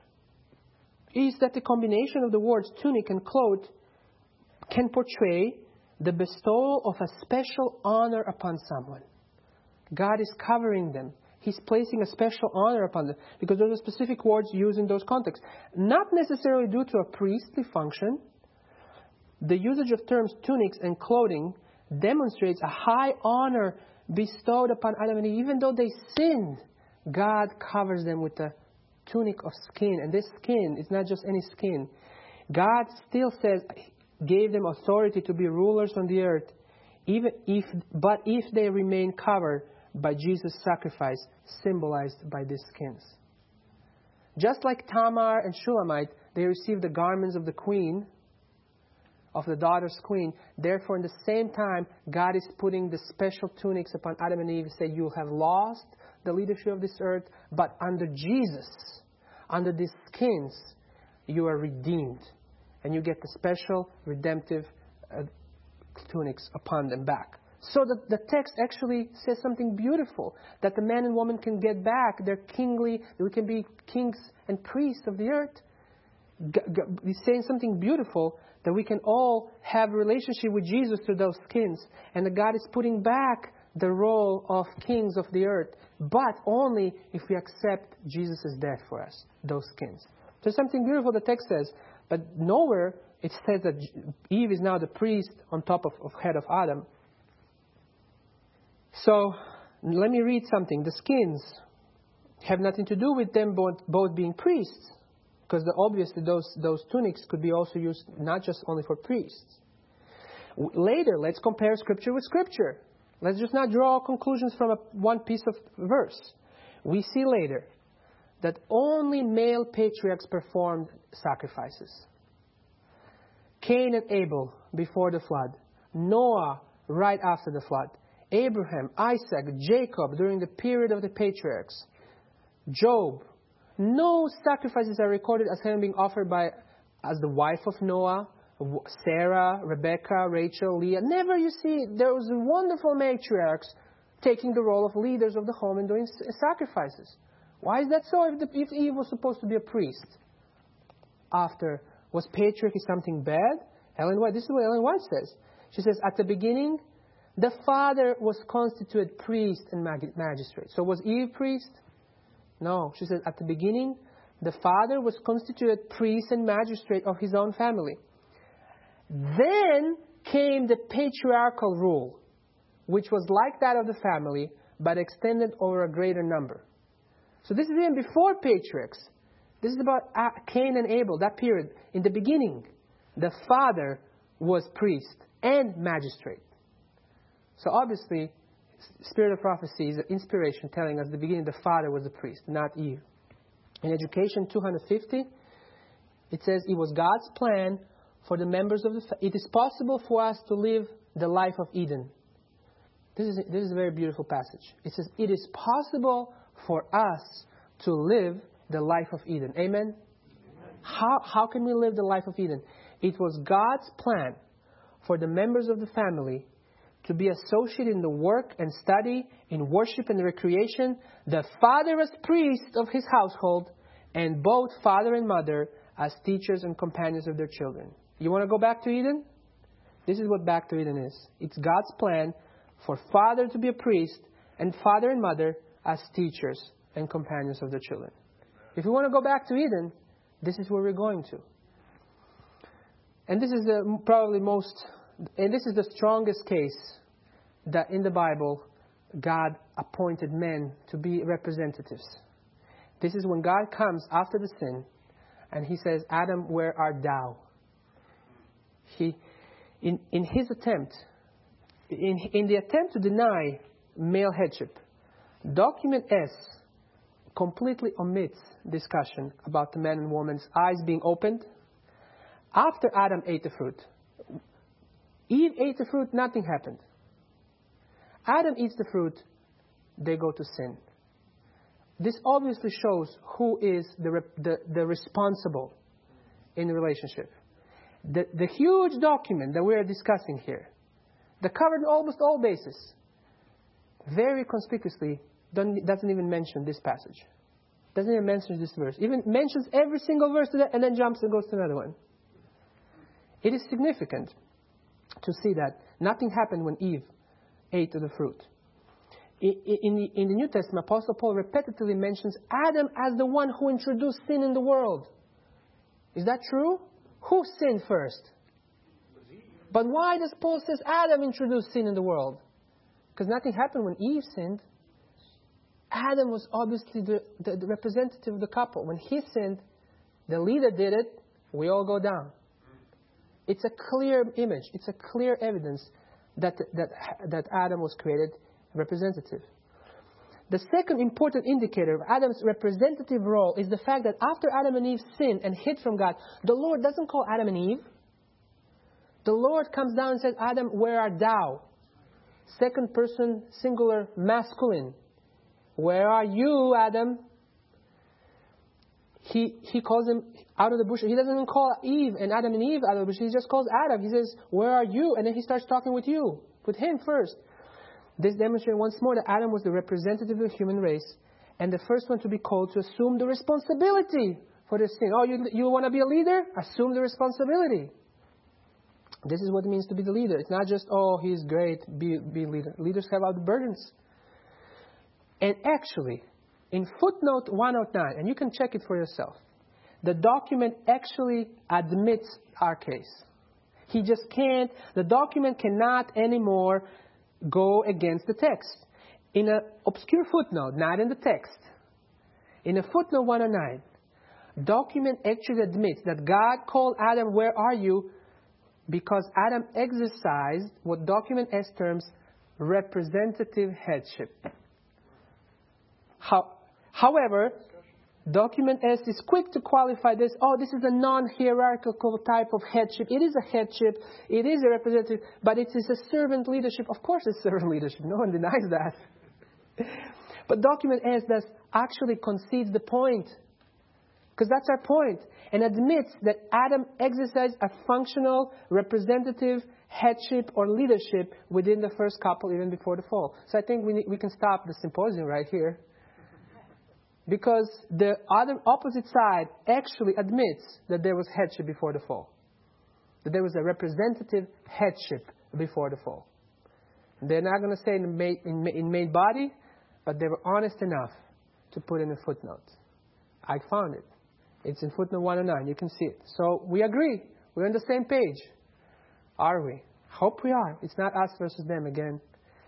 is that the combination of the words tunic and cloth can portray the bestowal of a special honor upon someone. God is covering them. He's placing a special honor upon them because those are specific words used in those contexts. Not necessarily due to a priestly function. The usage of terms tunics and clothing demonstrates a high honor bestowed upon Adam and Eve. Even though they sinned, God covers them with a tunic of skin. And this skin is not just any skin. God still says, gave them authority to be rulers on the earth, even if, but if they remain covered by Jesus' sacrifice, symbolized by these skins. Just like Tamar and Shulamite, they received the garments of the queen, of the daughter's queen. Therefore, in the same time, God is putting the special tunics upon Adam and Eve, say, you have lost the leadership of this earth, but under Jesus, under these skins, you are redeemed. And you get the special redemptive uh, tunics upon them back. So that the text actually says something beautiful, that the man and woman can get back their kingly, we can be kings and priests of the earth. G- g- he's saying something beautiful, that we can all have a relationship with Jesus through those skins. And that God is putting back the role of kings of the earth, but only if we accept Jesus' death for us, those skins. There's something beautiful the text says, but nowhere it says that Eve is now the priest on top of, of head of Adam. So let me read something. The skins have nothing to do with them both, both being priests, because the, obviously those, those tunics could be also used not just only for priests. Later, let's compare Scripture with Scripture. Let's just not draw conclusions from a, one piece of verse. We see later that only male patriarchs performed sacrifices. Cain and Abel before the flood. Noah right after the flood. Abraham, Isaac, Jacob during the period of the patriarchs. Job. No sacrifices are recorded as having been offered by as the wife of Noah, Sarah, Rebecca, Rachel, Leah. Never you see those wonderful matriarchs taking the role of leaders of the home and doing sacrifices. Why is that so if, the, if Eve was supposed to be a priest? After, was patriarchy something bad? Ellen White, this is what Ellen White says. She says, at the beginning, the father was constituted priest and magistrate. So was Eve priest? No. She says, at the beginning, the father was constituted priest and magistrate of his own family. Then came the patriarchal rule, which was like that of the family, but extended over a greater number. So this is even before patriarchs. This is about Cain and Abel, that period. In the beginning, the father was priest and magistrate. So obviously, spirit of prophecy is an inspiration telling us the beginning the father was a priest, not Eve. In Education two fifty, it says, it was God's plan for the members of the fa- it is possible for us to live the life of Eden. This is, this is a very beautiful passage. It says, it is possible for us to live the life of Eden. Amen? Amen? How, how can we live the life of Eden? It was God's plan for the members of the family to be associated in the work and study, in worship and recreation, the father as priest of his household, and both father and mother as teachers and companions of their children. You want to go back to Eden? This is what back to Eden is. It's God's plan for father to be a priest and father and mother as teachers and companions of their children. If you want to go back to Eden, this is where we're going to. And this is the probably most, and this is the strongest case that in the Bible, God appointed men to be representatives. This is when God comes after the sin and He says, Adam, where art thou? He, in, in his attempt, in, in the attempt to deny male headship, document S completely omits discussion about the man and woman's eyes being opened. After Adam ate the fruit, Eve ate the fruit, nothing happened. Adam eats the fruit, they go to sin. This obviously shows who is the, the, the responsible in the relationship. The, the huge document that we are discussing here, that covered almost all bases, very conspicuously doesn't even mention this passage. Doesn't even mention this verse. Even mentions every single verse to that and then jumps and goes to another one. It is significant to see that nothing happened when Eve ate of the fruit. In, in, the, in the New Testament, Apostle Paul repetitively mentions Adam as the one who introduced sin in the world. Is that true? Who sinned first? But why does Paul say Adam introduced sin in the world? Because nothing happened when Eve sinned. Adam was obviously the, the, the representative of the couple. When he sinned, the leader did it, we all go down. It's a clear image. It's a clear evidence that, that, that Adam was created representative. The second important indicator of Adam's representative role is the fact that after Adam and Eve sinned and hid from God, the Lord doesn't call Adam and Eve. The Lord comes down and says, Adam, where art thou? Second person, singular, masculine. Where are you, Adam? He he calls him out of the bush. He doesn't even call Eve and Adam and Eve out of the bush. He just calls Adam. He says, where are you? And then he starts talking with you, with him first. This demonstrates once more that Adam was the representative of the human race and the first one to be called to assume the responsibility for this thing. Oh, you, you want to be a leader? Assume the responsibility. This is what it means to be the leader. It's not just, oh, he's great, be, be a leader. Leaders have other burdens. And actually, in footnote one oh nine, and you can check it for yourself, the document actually admits our case. He just can't, the document cannot anymore go against the text. In an obscure footnote, not in the text, in a footnote one oh nine, document actually admits that God called Adam, where are you? Because Adam exercised what document S terms representative headship. How, however, document S is quick to qualify this. Oh, this is a non-hierarchical type of headship. It is a headship. It is a representative, but it is a servant leadership. Of course it's servant leadership. No one denies that. But document S does actually concedes the point. Because that's our point. And admits that Adam exercised a functional, representative headship or leadership within the first couple, even before the fall. So I think we need, we can stop the symposium right here. Because the other opposite side actually admits that there was headship before the fall. That there was a representative headship before the fall. They're not going to say in the main, in, in main body, but they were honest enough to put in a footnote. I found it. It's in footnote one oh nine. You can see it. So we agree. We're on the same page. Are we? Hope we are. It's not us versus them again.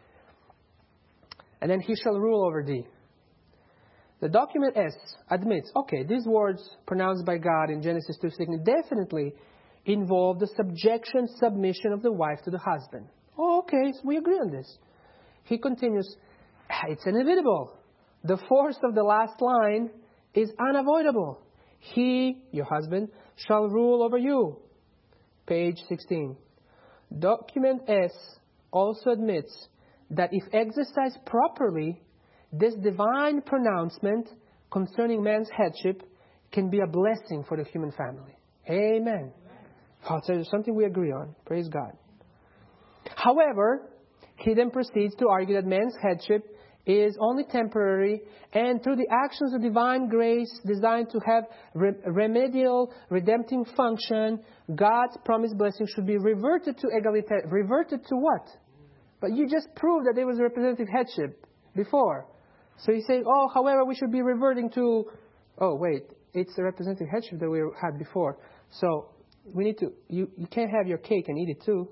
And then he shall rule over thee. The document S admits, okay, these words pronounced by God in Genesis two sixteen definitely involve the subjection, submission of the wife to the husband. Oh, okay, so we agree on this. He continues, it's inevitable. The force of the last line is unavoidable. He, your husband, shall rule over you. Page sixteen. Document S also admits that if exercised properly, this divine pronouncement concerning man's headship can be a blessing for the human family. Amen. I'll tell you something we agree on. Praise God. However, he then proceeds to argue that man's headship is only temporary, and through the actions of divine grace designed to have re- remedial, redempting function, God's promised blessing should be reverted to egalitarian. Reverted to what? But you just proved that there was a representative headship before. So you say, oh, however, we should be reverting to, oh, wait, it's the representative headship that we had before. So we need to, you, you can't have your cake and eat it too.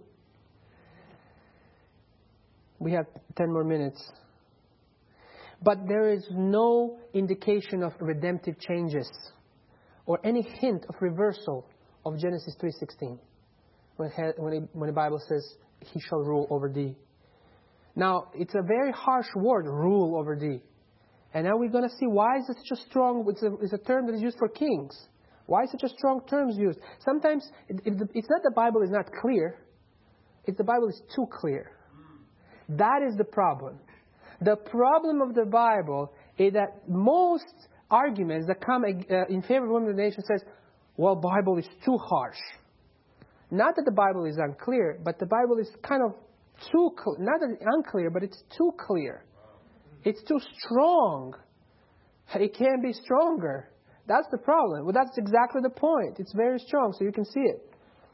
We have ten more minutes. But there is no indication of redemptive changes or any hint of reversal of Genesis three sixteen when, when, when the Bible says, he shall rule over thee. Now, it's a very harsh word, rule over thee. And now we're going to see why is it such a strong, it's a, it's a term that is used for kings. Why is such a strong term used? Sometimes it, it, it's not the Bible is not clear. It's the Bible is too clear. That is the problem. The problem of the Bible is that most arguments that come uh, in favor of women of the nation says, well, Bible is too harsh. Not that the Bible is unclear, but the Bible is kind of too, cl- not that it's unclear, but it's too clear. It's too strong. It can be stronger. That's the problem. Well, that's exactly the point. It's very strong, so you can see it.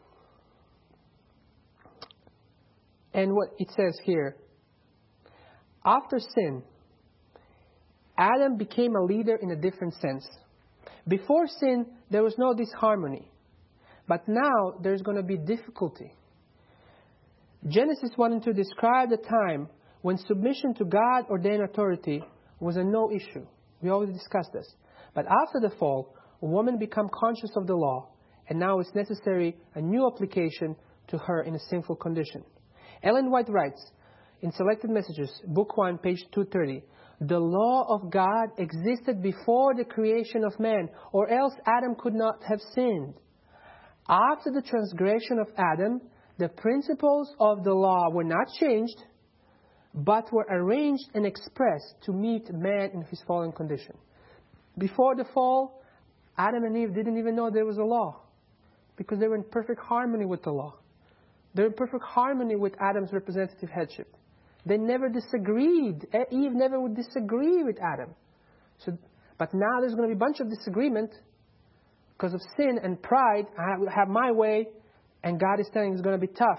And what it says here, after sin, Adam became a leader in a different sense. Before sin, there was no disharmony. But now, there's going to be difficulty. Genesis one and two describe the time when submission to God-ordained authority was a no issue. We already discussed this. But after the fall, woman became conscious of the law, and now it's necessary a new application to her in a sinful condition. Ellen White writes, in Selected Messages, Book one, page two thirty, the law of God existed before the creation of man, or else Adam could not have sinned. After the transgression of Adam, the principles of the law were not changed, but were arranged and expressed to meet man in his fallen condition. Before the fall, Adam and Eve didn't even know there was a law, because they were in perfect harmony with the law. They were in perfect harmony with Adam's representative headship. They never disagreed. Eve never would disagree with Adam. So, but now there's going to be a bunch of disagreement. because of sin and pride, I have my way, and God is telling it's going to be tough.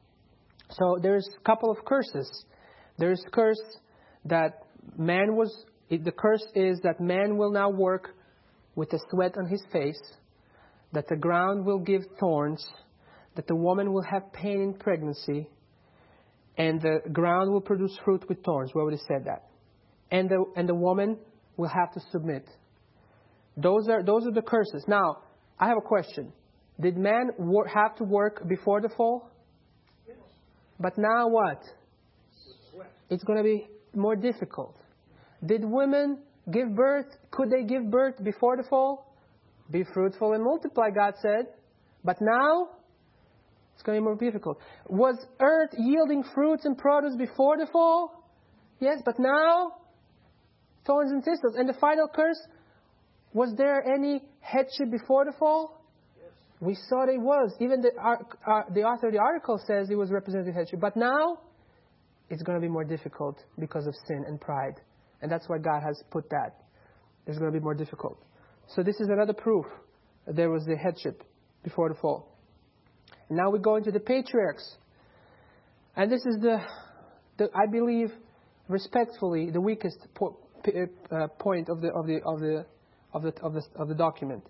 So there's a couple of curses. There's curse that man was, the curse is that man will now work with the sweat on his face, that the ground will give thorns, that the woman will have pain in pregnancy, and the ground will produce fruit with thorns. We already said that. And the, and the woman will have to submit. Those are, those are the curses. Now, I have a question. Did man wor- have to work before the fall? Yes. But now what? It's going to be more difficult. Did women give birth? Could they give birth before the fall? Be fruitful and multiply, God said. But now, it's going to be more difficult. Was earth yielding fruits and produce before the fall? Yes, but now, thorns and thistles. And the final curse, was there any headship before the fall? Yes. We saw there was. Even the, uh, the author of the article says it was representative headship. But now, it's going to be more difficult because of sin and pride. And that's why God has put that. It's going to be more difficult. So this is another proof that there was the headship before the fall. And now we go into the patriarchs. And this is the, the I believe, respectfully, the weakest po- uh, point of the of the of the of the of the of the document.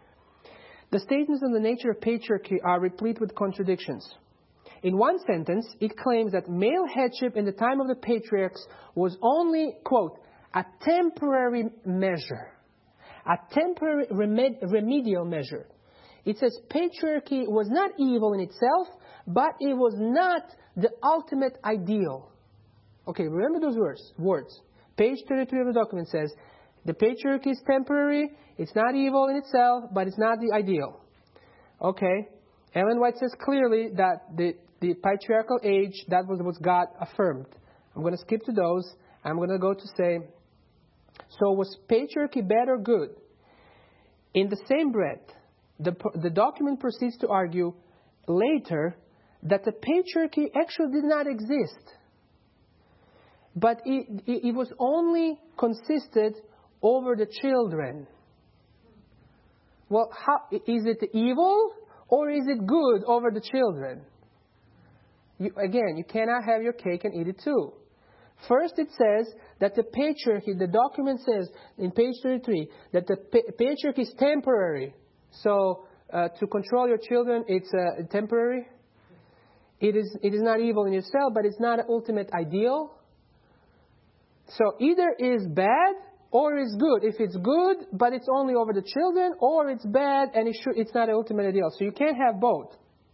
The statements on the nature of patriarchy are replete with contradictions. In one sentence, it claims that male headship in the time of the patriarchs was only, quote, a temporary measure. A temporary remed- remedial measure. It says patriarchy was not evil in itself, but it was not the ultimate ideal. Okay, remember those words. Words. Page thirty-three of the document says, the patriarchy is temporary, it's not evil in itself, but it's not the ideal. Okay. Ellen White says clearly that the, the patriarchal age, that was what God affirmed. I'm going to skip to those. I'm going to go to say, so was patriarchy bad or good? In the same breath, the, the document proceeds to argue later that the patriarchy actually did not exist. But it, it, it was only consisted over the children. Well, how, is it evil or is it good over the children? You, again, you cannot have your cake and eat it too. First it says that the patriarchy, the document says in page thirty-three, that the pa- patriarchy is temporary. So uh, to control your children, it's uh, temporary. It is, it is not evil in itself, but it's not an ultimate ideal. So either is bad or is good. If it's good, but it's only over the children, or it's bad and it should, it's not an ultimate ideal. So you can't have both.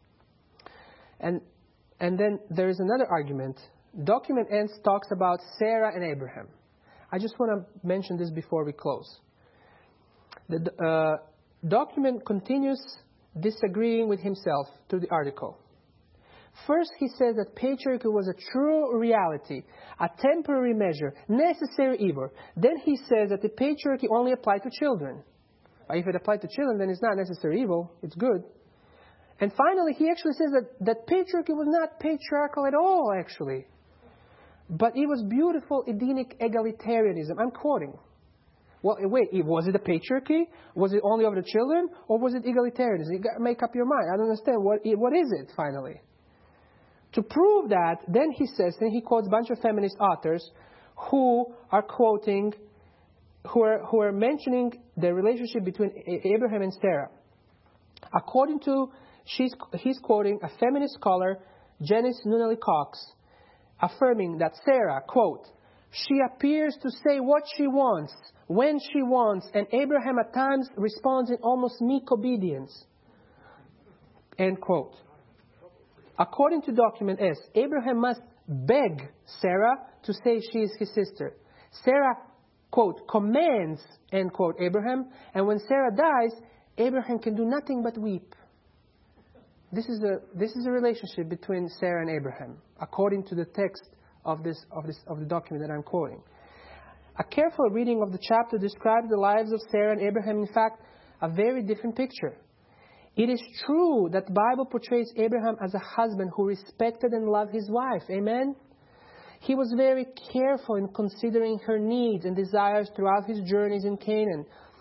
And and then there is another argument. Document ends talks about Sarah and Abraham. I just want to mention this before we close. The uh, document continues disagreeing with himself through the article. First, he says that patriarchy was a true reality, a temporary measure, necessary evil. Then he says that the patriarchy only applied to children. If it applied to children, then it's not necessary evil, it's good. And finally, he actually says that, that patriarchy was not patriarchal at all, actually. But it was beautiful Edenic egalitarianism. I'm quoting. Well, wait, was it a patriarchy? Was it only over the children? Or was it egalitarianism? You got to make up your mind. I don't understand. What, what is it, finally? To prove that, then he says, and he quotes a bunch of feminist authors who are quoting, who are, who are mentioning the relationship between Abraham and Sarah. According to, she's, he's quoting a feminist scholar, Janice Nunnally Cox, affirming that Sarah, quote, she appears to say what she wants, when she wants, and Abraham at times responds in almost meek obedience. End quote. According to document S, Abraham must beg Sarah to say she is his sister. Sarah, quote, commands, end quote, Abraham, and when Sarah dies, Abraham can do nothing but weep. This is a this is a relationship between Sarah and Abraham, according to the text of this of this of the document that I'm quoting. A careful reading of the chapter describes the lives of Sarah and Abraham, in fact, a very different picture. It is true that the Bible portrays Abraham as a husband who respected and loved his wife. Amen? He was very careful in considering her needs and desires throughout his journeys in Canaan.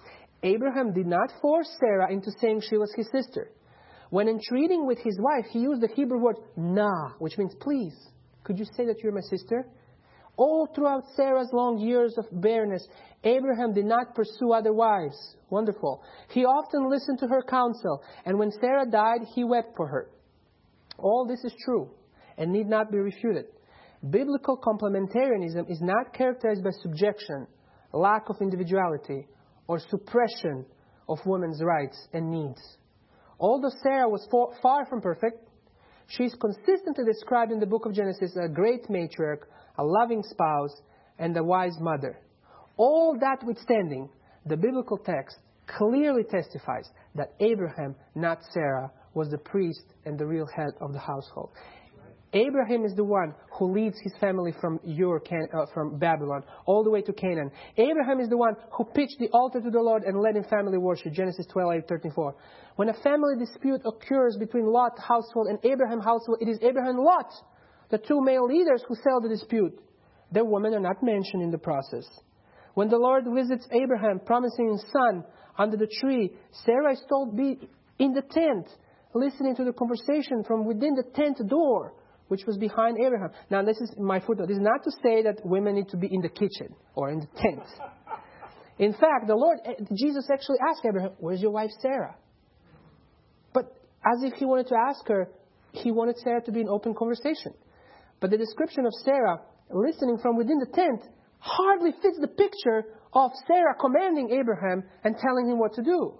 Abraham did not force Sarah into saying she was his sister. When entreating with his wife, he used the Hebrew word nah, which means please. Could you say that you're my sister? All throughout Sarah's long years of barrenness, Abraham did not pursue other wives. Wonderful. He often listened to her counsel, and when Sarah died, he wept for her. All this is true and need not be refuted. Biblical complementarianism is not characterized by subjection, lack of individuality, or suppression of women's rights and needs. Although Sarah was far from perfect, she is consistently described in the book of Genesis as a great matriarch, a loving spouse, and a wise mother. All that withstanding, the biblical text clearly testifies that Abraham, not Sarah, was the priest and the real head of the household. Abraham is the one who leads his family from Ur, uh, from Babylon, all the way to Canaan. Abraham is the one who pitched the altar to the Lord and led in family worship, Genesis twelve, eight, thirteen, four. When a family dispute occurs between Lot household and Abraham household, it is Abraham and Lot, the two male leaders, who settle the dispute. Their women are not mentioned in the process. When the Lord visits Abraham, promising his son under the tree, Sarah is told to be in the tent, listening to the conversation from within the tent door, which was behind Abraham. Now, this is my footnote. This is not to say that women need to be in the kitchen or in the tent. In fact, the Lord, Jesus actually asked Abraham, where's your wife Sarah? But as if he wanted to ask her, he wanted Sarah to be in open conversation. But the description of Sarah listening from within the tent hardly fits the picture of Sarah commanding Abraham and telling him what to do.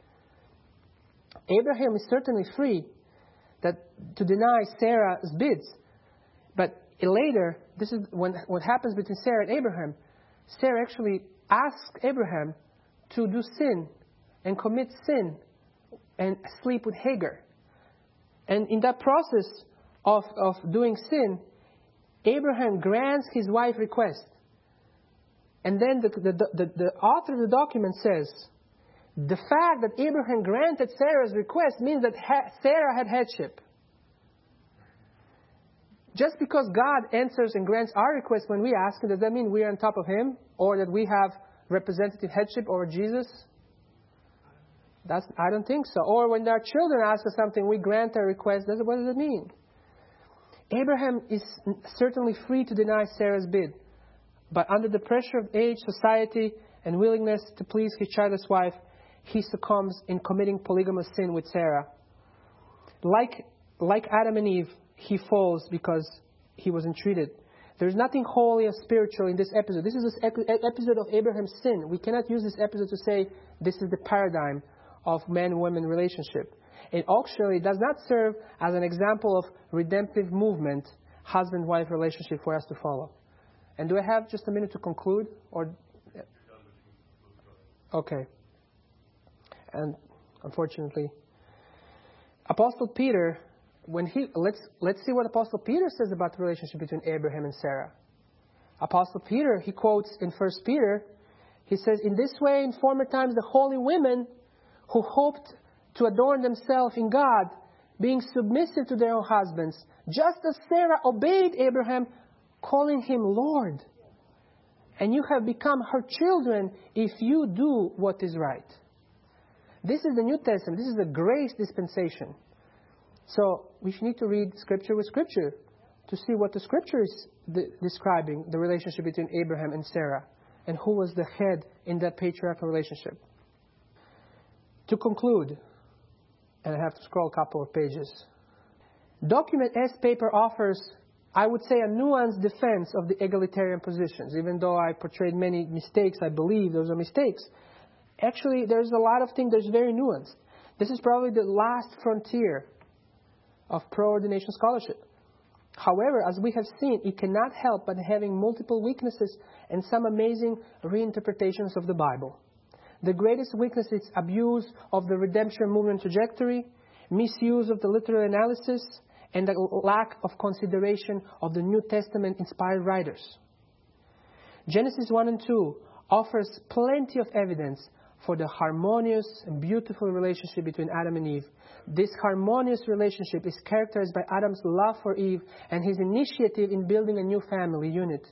Abraham is certainly free that to deny Sarah's bids. But later, this is when what happens between Sarah and Abraham. Sarah actually asks Abraham to do sin and commit sin and sleep with Hagar. And in that process of, of doing sin, Abraham grants his wife's request. And then the, the, the, the author of the document says, the fact that Abraham granted Sarah's request means that ha- Sarah had headship. Just because God answers and grants our request when we ask Him, does that mean we are on top of Him? Or that we have representative headship over Jesus? That's, I don't think so. Or when our children ask us something, we grant their request. What does it mean? Abraham is certainly free to deny Sarah's bid. But under the pressure of age, society, and willingness to please his childless wife, he succumbs in committing polygamous sin with Sarah. Like, like Adam and Eve, he falls because he was entreated. There's nothing holy or spiritual in this episode. This is an episode of Abraham's sin. We cannot use this episode to say this is the paradigm of man-woman relationship. It actually does not serve as an example of redemptive movement, husband-wife relationship for us to follow. And do I have just a minute to conclude? Or okay. And unfortunately, Apostle Peter, when he let's let's see what Apostle Peter says about the relationship between Abraham and Sarah. Apostle Peter, he quotes in First Peter, he says, "In this way, in former times, the holy women who hoped to adorn themselves in God, being submissive to their own husbands, just as Sarah obeyed Abraham, calling him Lord. And you have become her children if you do what is right." This is the New Testament. This is the grace dispensation. So we need to read Scripture with Scripture to see what the Scripture is de- describing, the relationship between Abraham and Sarah, and who was the head in that patriarchal relationship. To conclude, and I have to scroll a couple of pages, Document S paper offers, I would say, a nuanced defense of the egalitarian positions. Even though I portrayed many mistakes, I believe those are mistakes. Actually, there's a lot of things that's very nuanced. This is probably the last frontier of pro-ordination scholarship. However, as we have seen, it cannot help but having multiple weaknesses and some amazing reinterpretations of the Bible. The greatest weakness is abuse of the redemption movement trajectory, misuse of the literary analysis, and the lack of consideration of the New Testament inspired writers. Genesis one and two offers plenty of evidence for the harmonious and beautiful relationship between Adam and Eve. This harmonious relationship is characterized by Adam's love for Eve and his initiative in building a new family unit.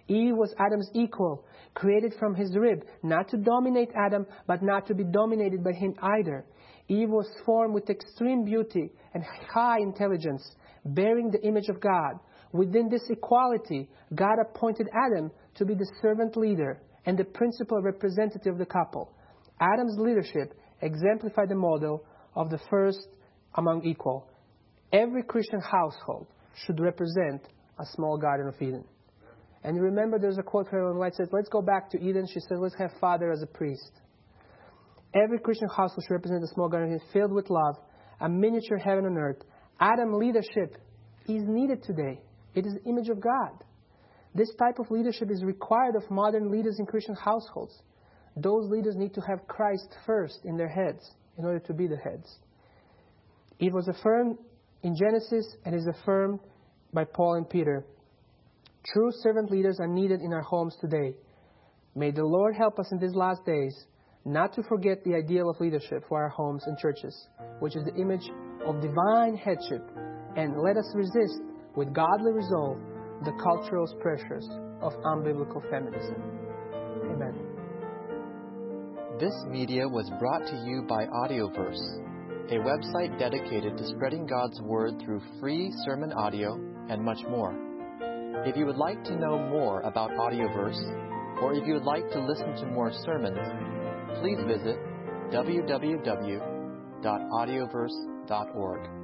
Eve was Adam's equal, created from his rib, not to dominate Adam, but not to be dominated by him either. Eve was formed with extreme beauty and high intelligence, bearing the image of God. Within this equality, God appointed Adam to be the servant leader and the principal representative of the couple. Adam's leadership exemplified the model of the first among equal. Every Christian household should represent a small Garden of Eden. And remember, there's a quote from Ellen White says, let's go back to Eden. She said, let's have Father as a priest. Every Christian household should represent a small Garden of Eden filled with love, a miniature heaven on earth. Adam leadership is needed today. It is the image of God. This type of leadership is required of modern leaders in Christian households. Those leaders need to have Christ first in their heads in order to be the heads. It was affirmed in Genesis and is affirmed by Paul and Peter. True servant leaders are needed in our homes today. May the Lord help us in these last days not to forget the ideal of leadership for our homes and churches, which is the image of divine headship, and let us resist with godly resolve the cultural pressures of unbiblical feminism. Amen.
This media was brought to you by Audioverse, a website dedicated to spreading God's Word through free sermon audio and much more. If you would like to know more about Audioverse, or if you would like to listen to more sermons, please visit w w w dot audioverse dot org.